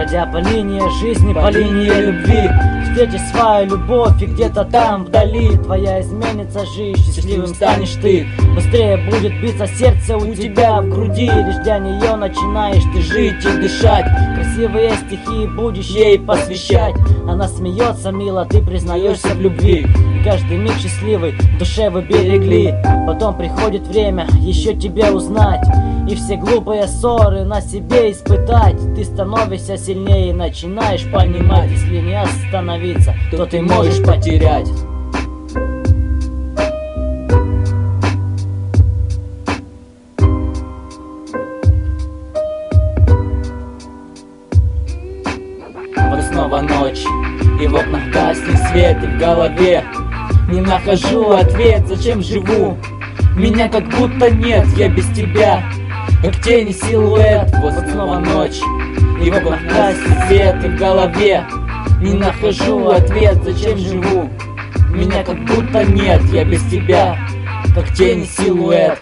Бродя по линии жизни, по линии любви, встретишь свою любовь, и где-то там вдали твоя изменится жизнь, счастливым станешь ты. Быстрее будет биться сердце у тебя в груди, лишь для нее начинаешь ты жить и дышать. Красивые стихи будешь ей посвящать. Она смеется мило, ты признаешься в любви, и каждый миг счастливый в душе вы берегли. Потом приходит время еще тебя узнать, и все глупые ссоры на себе испытать. Ты становишься сильнее и начинаешь понимать, если не остановиться, то ты можешь потерять. Вот снова ночь, и в окнах гаснет свет, и в голове не нахожу ответ, зачем живу. Меня как будто нет, я без тебя, как тени силуэт. Вот снова ночь, и в окнах гаснет свет, и в голове не нахожу ответ, зачем живу. Меня как будто нет, я без тебя, как тени силуэт.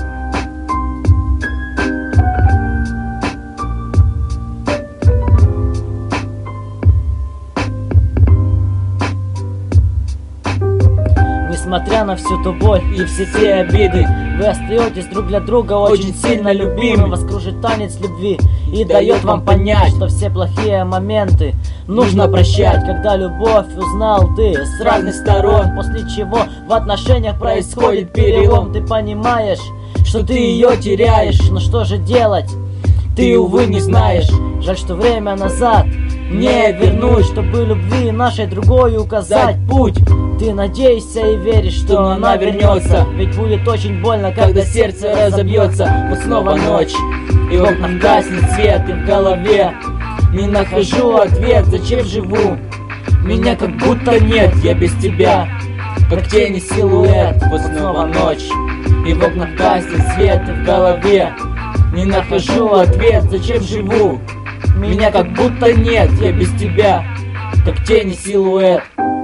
Несмотря на всю ту боль и все те обиды, вы остаетесь друг для друга очень сильно любимы. Вас кружит танец любви и дает вам понять, что все плохие моменты нужно прощать. Когда любовь узнал ты с разных сторон, после чего в отношениях происходит перелом, ты понимаешь, что ты ее теряешь. Но что же делать, ты, увы, не знаешь. Жаль, что время назад не вернуть, чтобы любви нашей другой указать путь. Ты надеешься и веришь, что она вернется, ведь будет очень больно, когда сердце разобьется. Вот снова ночь, и в окнах гаснет свет, и в голове не нахожу ответ, зачем живу. Меня как будто нет, я без тебя, как тени силуэт. Вот снова ночь, и в окнах гаснет свет, и в голове не нахожу ответ, зачем живу. Меня как будто нет, я без тебя, как тени силуэт.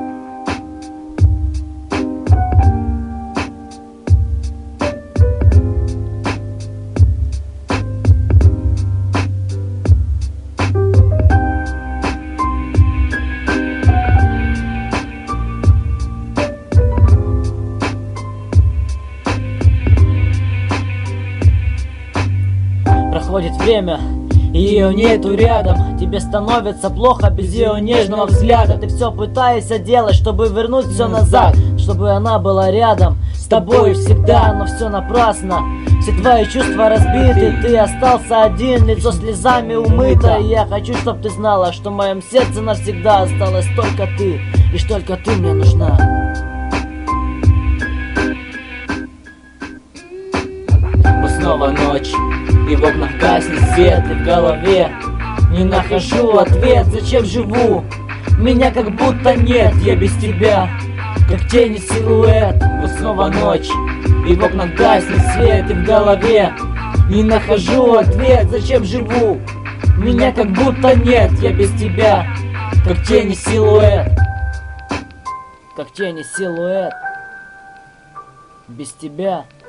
Проходит время, и ее нету рядом. Тебе становится плохо без ее нежного взгляда. Ты все пытаешься делать, чтобы вернуть все назад, чтобы она была рядом с тобой всегда, но все напрасно. Все твои чувства разбиты, ты остался один, лицо слезами умыто. И я хочу, чтоб ты знала, что в моем сердце навсегда осталась только ты, лишь только ты мне нужна. Вот снова ночь, и в окнах гаснет свет, и в голове не нахожу ответ, зачем живу. Меня как будто нет, я без тебя, как тени силуэт. Вот снова ночь, и в окнах гаснет свет, и в голове не нахожу ответ, зачем живу. Меня как будто нет, я без тебя, как тени силуэт. Как тени силуэт. Без тебя